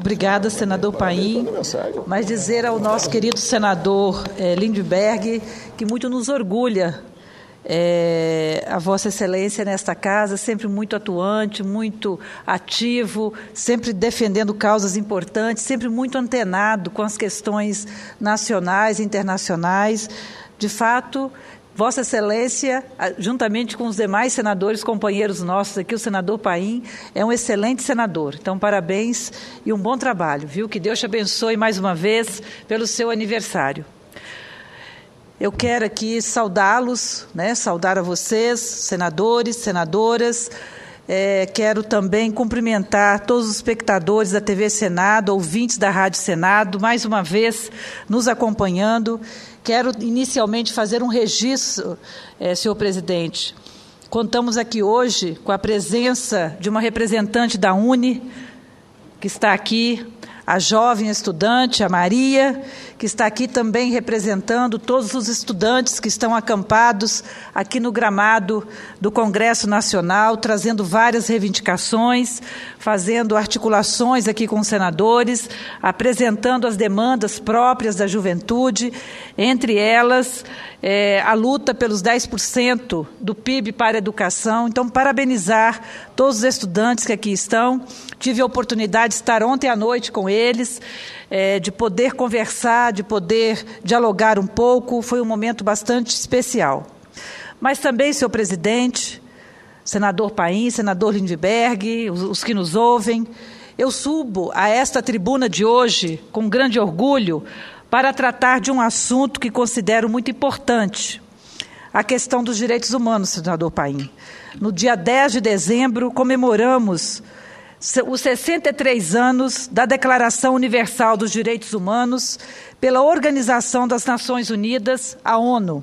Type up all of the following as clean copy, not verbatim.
Obrigada, senador Paim. Mas dizer ao nosso querido senador Lindbergh que muito nos orgulha a Vossa Excelência nesta casa, sempre muito atuante, muito ativo, sempre defendendo causas importantes, sempre muito antenado com as questões nacionais e internacionais. De fato, Vossa Excelência, juntamente com os demais senadores, companheiros nossos aqui, o senador Paim, é um excelente senador. Então, parabéns e um bom trabalho, viu? Que Deus te abençoe mais uma vez pelo seu aniversário. Eu quero aqui saudá-los, saudar a vocês, senadores, senadoras. Quero também cumprimentar todos os espectadores da TV Senado, ouvintes da Rádio Senado, mais uma vez nos acompanhando. Quero inicialmente fazer um registro, senhor presidente. Contamos aqui hoje com a presença de uma representante da UNE, que está aqui, a jovem estudante, a Maria, que está aqui também representando todos os estudantes que estão acampados aqui no gramado do Congresso Nacional, trazendo várias reivindicações, fazendo articulações aqui com os senadores, apresentando as demandas próprias da juventude, entre elas a luta pelos 10% do PIB para a educação. Então, parabenizar todos os estudantes que aqui estão. Tive a oportunidade de estar ontem à noite com eles, de poder conversar, de poder dialogar um pouco. Foi um momento bastante especial. Mas também, senhor presidente, senador Paim, senador Lindbergh, os que nos ouvem, eu subo a esta tribuna de hoje com grande orgulho para tratar de um assunto que considero muito importante, a questão dos direitos humanos, senador Paim. No dia 10 de dezembro, comemoramos os 63 anos da Declaração Universal dos Direitos Humanos pela Organização das Nações Unidas, a ONU.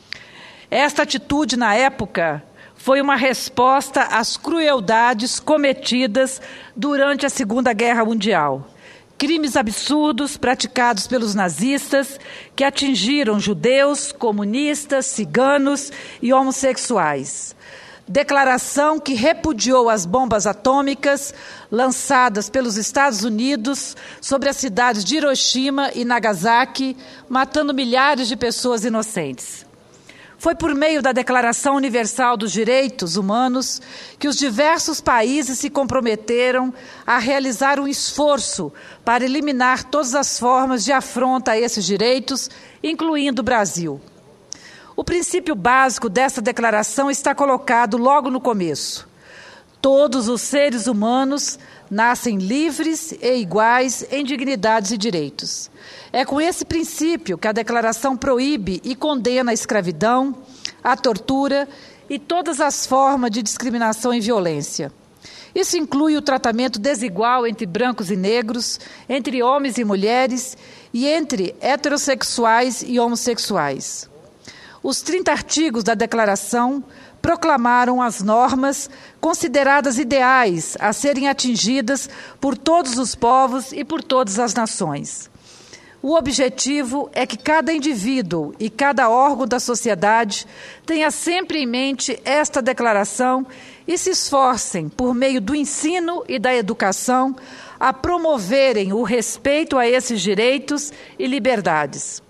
Esta atitude, na época, foi uma resposta às crueldades cometidas durante a Segunda Guerra Mundial. Crimes absurdos praticados pelos nazistas que atingiram judeus, comunistas, ciganos e homossexuais. Declaração que repudiou as bombas atômicas lançadas pelos Estados Unidos sobre as cidades de Hiroshima e Nagasaki, matando milhares de pessoas inocentes. Foi por meio da Declaração Universal dos Direitos Humanos que os diversos países se comprometeram a realizar um esforço para eliminar todas as formas de afronta a esses direitos, incluindo o Brasil. O princípio básico dessa declaração está colocado logo no começo. Todos os seres humanos nascem livres e iguais em dignidades e direitos. É com esse princípio que a declaração proíbe e condena a escravidão, a tortura e todas as formas de discriminação e violência. Isso inclui o tratamento desigual entre brancos e negros, entre homens e mulheres e entre heterossexuais e homossexuais. Os 30 artigos da declaração proclamaram as normas consideradas ideais a serem atingidas por todos os povos e por todas as nações. O objetivo é que cada indivíduo e cada órgão da sociedade tenha sempre em mente esta declaração e se esforcem, por meio do ensino e da educação, a promoverem o respeito a esses direitos e liberdades.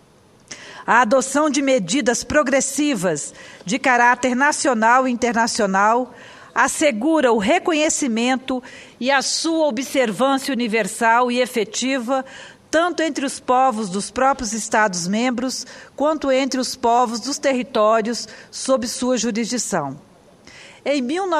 A adoção de medidas progressivas de caráter nacional e internacional assegura o reconhecimento e a sua observância universal e efetiva tanto entre os povos dos próprios Estados-membros, quanto entre os povos dos territórios sob sua jurisdição. Em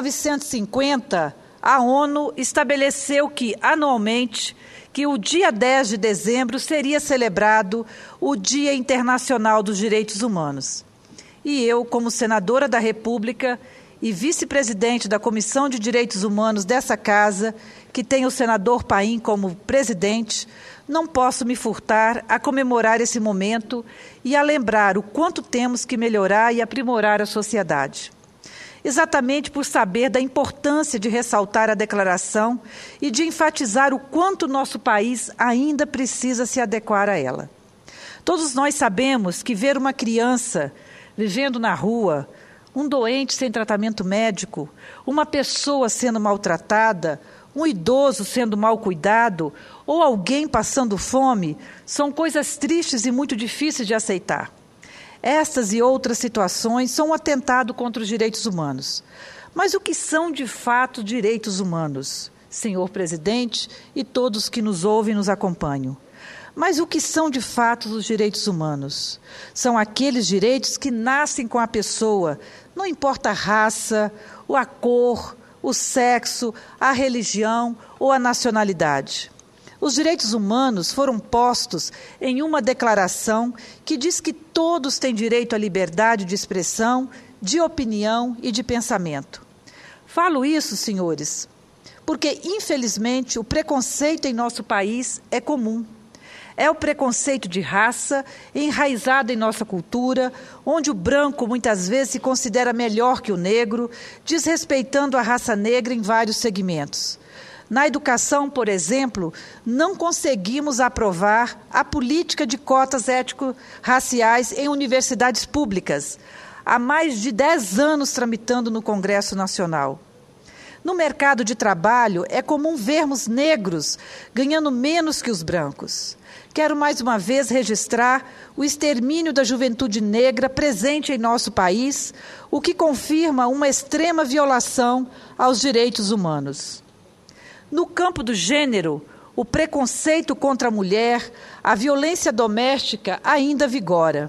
1950, a ONU estabeleceu que, anualmente, que o dia 10 de dezembro seria celebrado o Dia Internacional dos Direitos Humanos. E eu, como senadora da República e vice-presidente da Comissão de Direitos Humanos dessa casa, que tem o senador Paim como presidente, não posso me furtar a comemorar esse momento e a lembrar o quanto temos que melhorar e aprimorar a sociedade. Exatamente por saber da importância de ressaltar a declaração e de enfatizar o quanto nosso país ainda precisa se adequar a ela. Todos nós sabemos que ver uma criança vivendo na rua, um doente sem tratamento médico, uma pessoa sendo maltratada, um idoso sendo mal cuidado ou alguém passando fome são coisas tristes e muito difíceis de aceitar. Estas e outras situações são um atentado contra os direitos humanos. Mas o que são de fato direitos humanos, senhor presidente e todos que nos ouvem e nos acompanham? Mas o que são de fato os direitos humanos? São aqueles direitos que nascem com a pessoa, não importa a raça, a cor, o sexo, a religião ou a nacionalidade. Os direitos humanos foram postos em uma declaração que diz que todos têm direito à liberdade de expressão, de opinião e de pensamento. Falo isso, senhores, porque, infelizmente, o preconceito em nosso país é comum. É o preconceito de raça, enraizado em nossa cultura, onde o branco muitas vezes se considera melhor que o negro, desrespeitando a raça negra em vários segmentos. Na educação, por exemplo, não conseguimos aprovar a política de cotas étnico-raciais em universidades públicas, há mais de 10 anos tramitando no Congresso Nacional. No mercado de trabalho, é comum vermos negros ganhando menos que os brancos. Quero mais uma vez registrar o extermínio da juventude negra presente em nosso país, o que confirma uma extrema violação aos direitos humanos. No campo do gênero, o preconceito contra a mulher, a violência doméstica ainda vigora.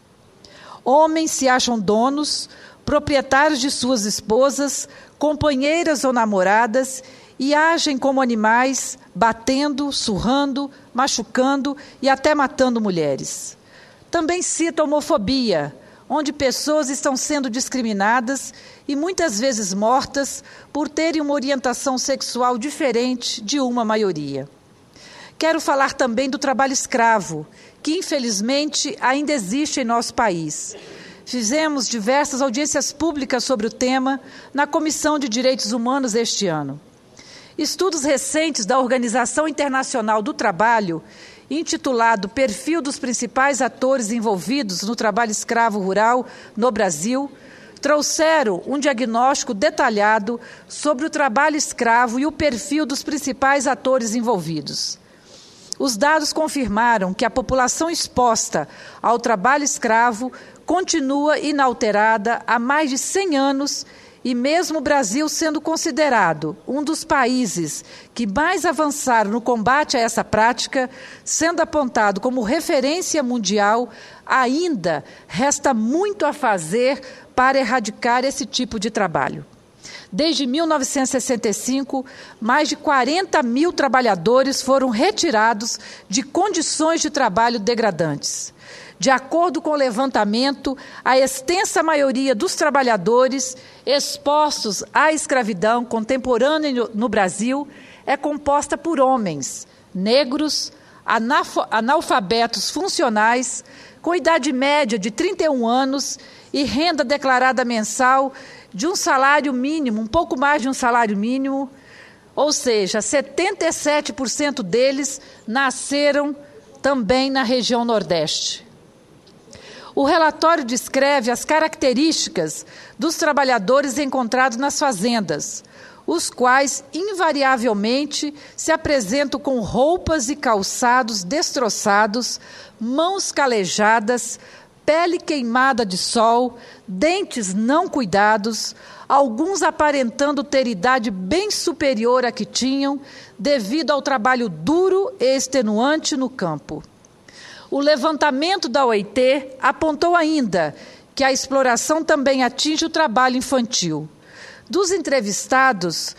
Homens se acham donos, proprietários de suas esposas, companheiras ou namoradas e agem como animais, batendo, surrando, machucando e até matando mulheres. Também cito a homofobia, onde pessoas estão sendo discriminadas e muitas vezes mortas por terem uma orientação sexual diferente de uma maioria. Quero falar também do trabalho escravo, que infelizmente ainda existe em nosso país. Fizemos diversas audiências públicas sobre o tema na Comissão de Direitos Humanos este ano. Estudos recentes da Organização Internacional do Trabalho, intitulado Perfil dos Principais Atores Envolvidos no Trabalho Escravo Rural no Brasil, trouxeram um diagnóstico detalhado sobre o trabalho escravo e o perfil dos principais atores envolvidos. Os dados confirmaram que a população exposta ao trabalho escravo continua inalterada há mais de 100 anos e mesmo o Brasil sendo considerado um dos países que mais avançaram no combate a essa prática, sendo apontado como referência mundial, ainda resta muito a fazer para erradicar esse tipo de trabalho. Desde 1965, mais de 40 mil trabalhadores foram retirados de condições de trabalho degradantes. De acordo com o levantamento, a extensa maioria dos trabalhadores expostos à escravidão contemporânea no Brasil é composta por homens, negros, analfabetos funcionais, com idade média de 31 anos e renda declarada mensal de um salário mínimo, um pouco mais de um salário mínimo, ou seja, 77% deles nasceram também na região Nordeste. O relatório descreve as características dos trabalhadores encontrados nas fazendas, os quais invariavelmente se apresentam com roupas e calçados destroçados, mãos calejadas, pele queimada de sol, dentes não cuidados, alguns aparentando ter idade bem superior à que tinham, devido ao trabalho duro e extenuante no campo. O levantamento da OIT apontou ainda que a exploração também atinge o trabalho infantil. Dos entrevistados,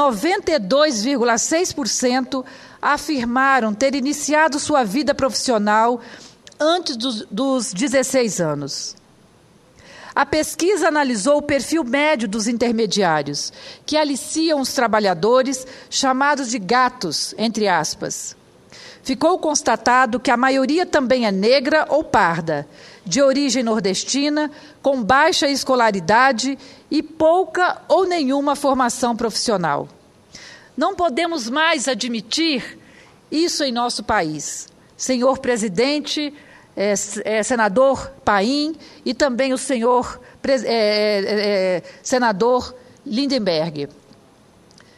92,6% afirmaram ter iniciado sua vida profissional antes dos 16 anos. A pesquisa analisou o perfil médio dos intermediários, que aliciam os trabalhadores, chamados de gatos, entre aspas. Ficou constatado que a maioria também é negra ou parda, de origem nordestina, com baixa escolaridade e pouca ou nenhuma formação profissional. Não podemos mais admitir isso em nosso país. Senhor presidente, senador Paim e também o senhor senador Lindenberg.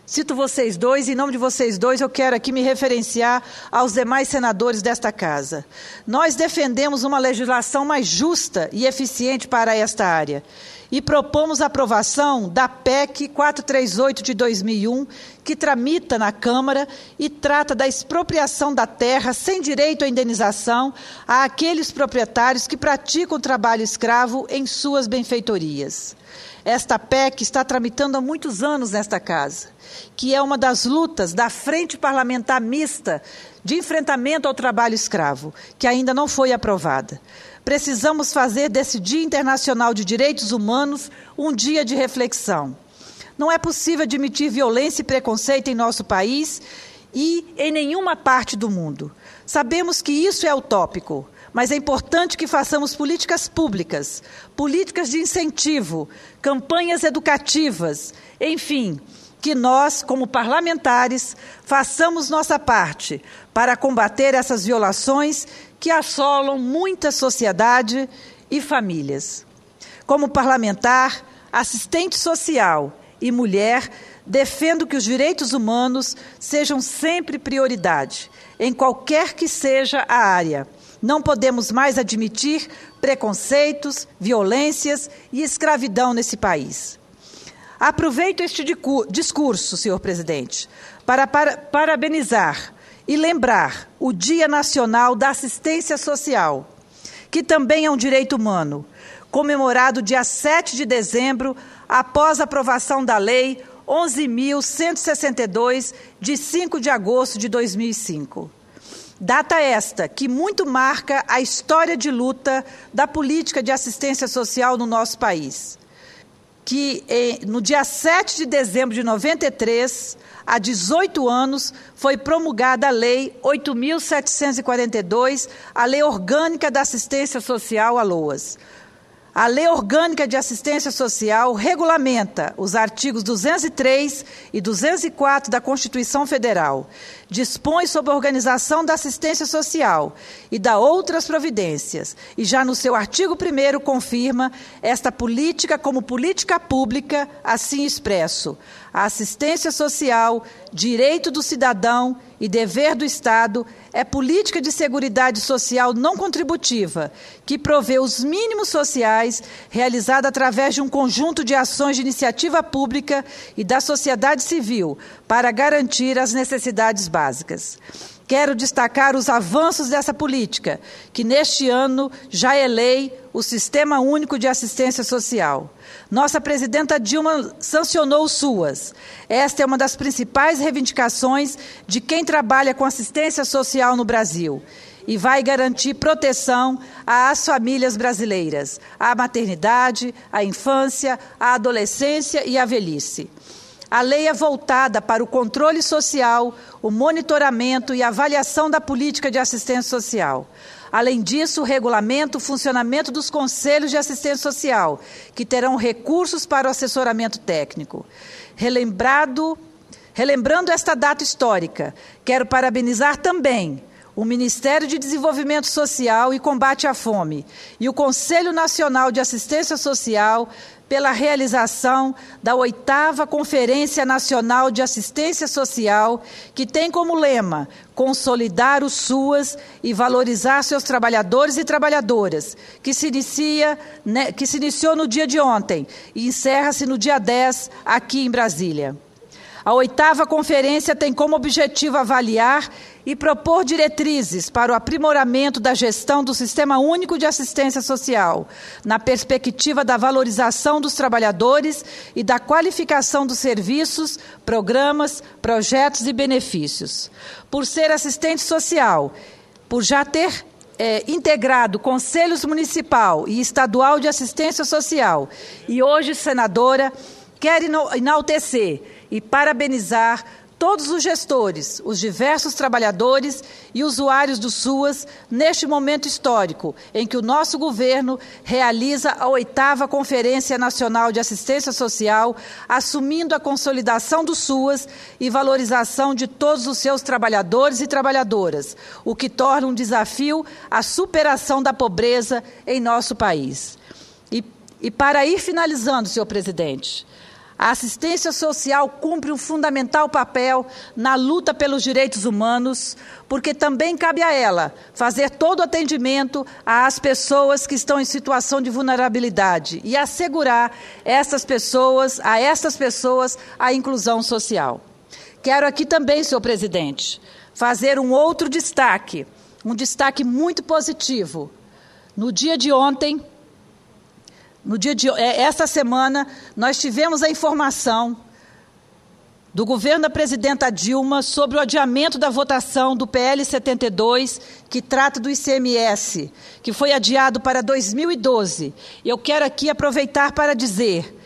Cito vocês dois, em nome de vocês dois, eu quero aqui me referenciar aos demais senadores desta casa. Nós defendemos uma legislação mais justa e eficiente para esta área e propomos a aprovação da PEC 438 de 2001, que tramita na Câmara e trata da expropriação da terra sem direito à indenização àqueles proprietários que praticam trabalho escravo em suas benfeitorias. Esta PEC está tramitando há muitos anos nesta casa, que é uma das lutas da Frente Parlamentar Mista de enfrentamento ao trabalho escravo, que ainda não foi aprovada. Precisamos fazer desse Dia Internacional de Direitos Humanos um dia de reflexão. Não é possível admitir violência e preconceito em nosso país e em nenhuma parte do mundo. Sabemos que isso é utópico, mas é importante que façamos políticas públicas, políticas de incentivo, campanhas educativas, enfim, que nós, como parlamentares, façamos nossa parte para combater essas violações que assolam muita sociedade e famílias. Como parlamentar, assistente social e mulher, defendo que os direitos humanos sejam sempre prioridade, em qualquer que seja a área. Não podemos mais admitir preconceitos, violências e escravidão nesse país. Aproveito este discurso, senhor presidente, para parabenizar e lembrar o Dia Nacional da Assistência Social, que também é um direito humano, comemorado dia 7 de dezembro, após a aprovação da Lei 11.162, de 5 de agosto de 2005. Data esta que muito marca a história de luta da política de assistência social no nosso país. Que no dia 7 de dezembro de 93, há 18 anos, foi promulgada a Lei 8.742, a Lei Orgânica da Assistência Social, a LOAS. A Lei Orgânica de Assistência Social regulamenta os artigos 203 e 204 da Constituição Federal, dispõe sobre a organização da assistência social e dá outras providências, e já no seu artigo 1º confirma esta política como política pública, assim expresso: a assistência social, direito do cidadão e dever do Estado, é política de seguridade social não contributiva, que provê os mínimos sociais, realizada através de um conjunto de ações de iniciativa pública e da sociedade civil, para garantir as necessidades básicas. Quero destacar os avanços dessa política, que neste ano já é lei o Sistema Único de Assistência Social. Nossa presidenta Dilma sancionou o SUAS. Esta é uma das principais reivindicações de quem trabalha com assistência social no Brasil e vai garantir proteção às famílias brasileiras, à maternidade, à infância, à adolescência e à velhice. A lei é voltada para o controle social, o monitoramento e avaliação da política de assistência social. Além disso, o regulamento, o funcionamento dos conselhos de assistência social, que terão recursos para o assessoramento técnico. Relembrando esta data histórica, quero parabenizar também o Ministério de Desenvolvimento Social e Combate à Fome e o Conselho Nacional de Assistência Social pela realização da 8ª Conferência Nacional de Assistência Social, que tem como lema consolidar o SUAS e valorizar seus trabalhadores e trabalhadoras, que se iniciou no dia de ontem e encerra-se no dia 10, aqui em Brasília. A 8ª Conferência tem como objetivo avaliar e propor diretrizes para o aprimoramento da gestão do Sistema Único de Assistência Social, na perspectiva da valorização dos trabalhadores e da qualificação dos serviços, programas, projetos e benefícios. Por ser assistente social, por já ter integrado Conselhos Municipal e Estadual de Assistência Social e hoje senadora, quero enaltecer e parabenizar todos os gestores, os diversos trabalhadores e usuários do SUAS neste momento histórico em que o nosso governo realiza a 8ª Conferência Nacional de Assistência Social, assumindo a consolidação do SUAS e valorização de todos os seus trabalhadores e trabalhadoras, o que torna um desafio a superação da pobreza em nosso país. E para ir finalizando, senhor presidente, A assistência social cumpre um fundamental papel na luta pelos direitos humanos, porque também cabe a ela fazer todo o atendimento às pessoas que estão em situação de vulnerabilidade e assegurar a essas pessoas a inclusão social. Quero aqui também, senhor presidente, fazer um outro destaque, um destaque muito positivo. No dia de ontem, esta semana, nós tivemos a informação do governo da presidenta Dilma sobre o adiamento da votação do PL 72, que trata do ICMS, que foi adiado para 2012. Eu quero aqui aproveitar para dizer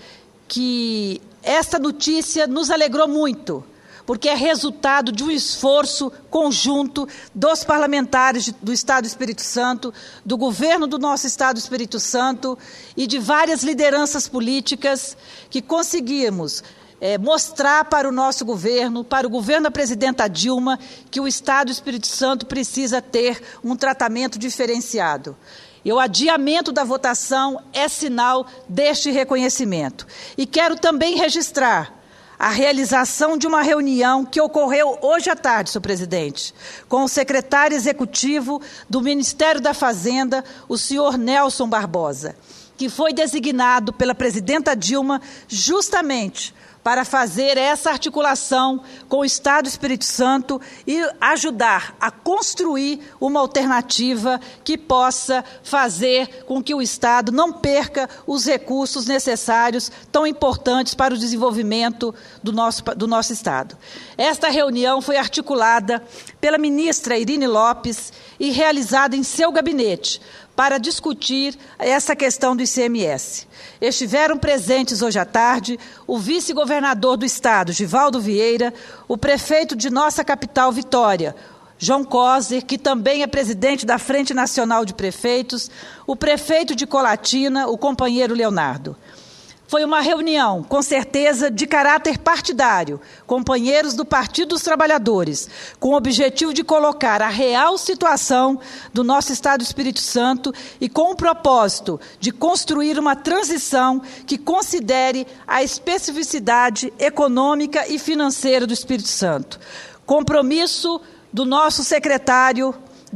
que esta notícia nos alegrou muito, porque é resultado de um esforço conjunto dos parlamentares do Estado do Espírito Santo, do governo do nosso Estado do Espírito Santo e de várias lideranças políticas que conseguimos mostrar para o nosso governo, para o governo da presidenta Dilma, que o Estado do Espírito Santo precisa ter um tratamento diferenciado. E o adiamento da votação é sinal deste reconhecimento. E quero também registrar a realização de uma reunião que ocorreu hoje à tarde, senhor presidente, com o secretário executivo do Ministério da Fazenda, o senhor Nelson Barbosa, que foi designado pela presidenta Dilma justamente para fazer essa articulação com o Estado do Espírito Santo e ajudar a construir uma alternativa que possa fazer com que o Estado não perca os recursos necessários, tão importantes para o desenvolvimento do nosso Estado. Esta reunião foi articulada pela ministra Irine Lopes e realizada em seu gabinete, para discutir essa questão do ICMS. Estiveram presentes hoje à tarde o vice-governador do Estado, Givaldo Vieira, o prefeito de nossa capital, Vitória, João Coser, que também é presidente da Frente Nacional de Prefeitos, o prefeito de Colatina, o companheiro Leonardo. Foi uma reunião, com certeza, de caráter partidário, companheiros do Partido dos Trabalhadores, com o objetivo de colocar a real situação do nosso Estado do Espírito Santo e com o propósito de construir uma transição que considere a especificidade econômica e financeira do Espírito Santo. Compromisso do nosso secretário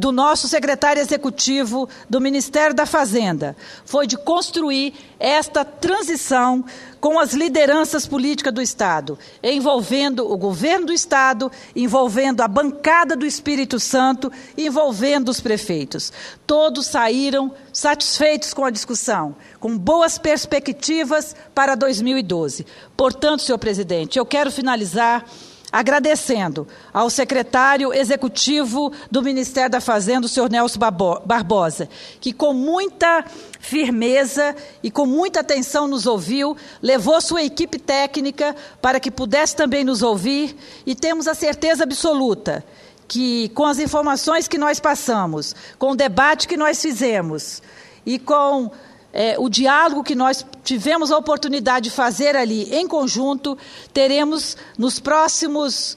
executivo do Ministério da Fazenda, foi de construir esta transição com as lideranças políticas do Estado, envolvendo o governo do Estado, envolvendo a bancada do Espírito Santo, envolvendo os prefeitos. Todos saíram satisfeitos com a discussão, com boas perspectivas para 2012. Portanto, senhor presidente, eu quero finalizar agradecendo ao secretário executivo do Ministério da Fazenda, o senhor Nelson Barbosa, que com muita firmeza e com muita atenção nos ouviu, levou sua equipe técnica para que pudesse também nos ouvir, e temos a certeza absoluta que, com as informações que nós passamos, com o debate que nós fizemos e com o diálogo que nós tivemos a oportunidade de fazer ali em conjunto, teremos nos próximos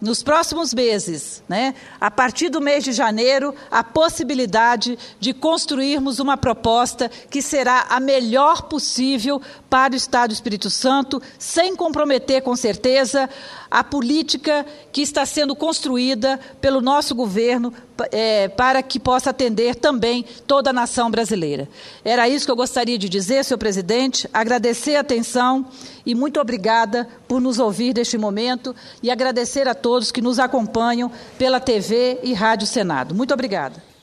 meses, a partir do mês de janeiro, a possibilidade de construirmos uma proposta que será a melhor possível para o Estado do Espírito Santo, sem comprometer, com certeza, a política que está sendo construída pelo nosso governo para que possa atender também toda a nação brasileira. Era isso que eu gostaria de dizer, senhor presidente, agradecer a atenção e muito obrigada por nos ouvir neste momento e agradecer a todos que nos acompanham pela TV e Rádio Senado. Muito obrigada.